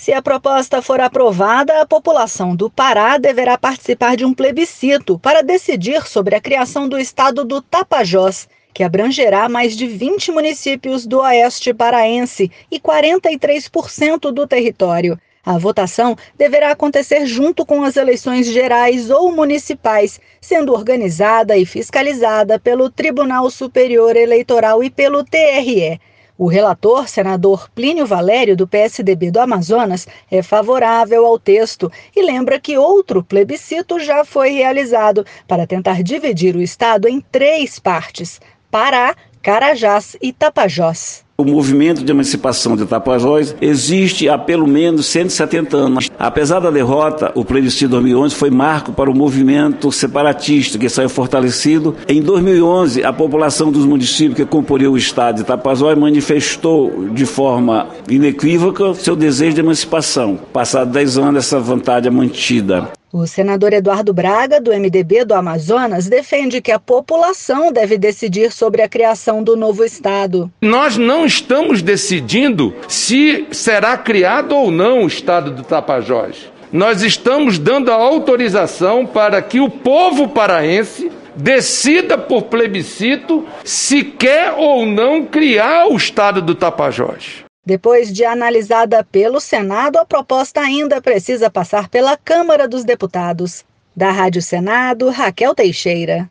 Se a proposta for aprovada, a população do Pará deverá participar de um plebiscito para decidir sobre a criação do estado do Tapajós, que abrangerá mais de 20 municípios do oeste paraense e 43% do território. A votação deverá acontecer junto com as eleições gerais ou municipais, sendo organizada e fiscalizada pelo Tribunal Superior Eleitoral e pelo TRE. O relator, senador Plínio Valério, do PSDB do Amazonas, é favorável ao texto e lembra que outro plebiscito já foi realizado para tentar dividir o estado em 3 partes: Pará, Carajás e Tapajós. O movimento de emancipação de Tapajós existe há pelo menos 170 anos. Apesar da derrota, o plebiscito de 2011 foi marco para o movimento separatista, que saiu fortalecido. Em 2011, a população dos municípios que comporiam o estado de Tapajós manifestou de forma inequívoca seu desejo de emancipação. Passados 10 anos, essa vontade é mantida. O senador Eduardo Braga, do MDB do Amazonas, defende que a população deve decidir sobre a criação do novo estado. Nós não estamos decidindo se será criado ou não o estado do Tapajós. Nós estamos dando a autorização para que o povo paraense decida por plebiscito se quer ou não criar o estado do Tapajós. Depois de analisada pelo Senado, a proposta ainda precisa passar pela Câmara dos Deputados. Da Rádio Senado, Raquel Teixeira.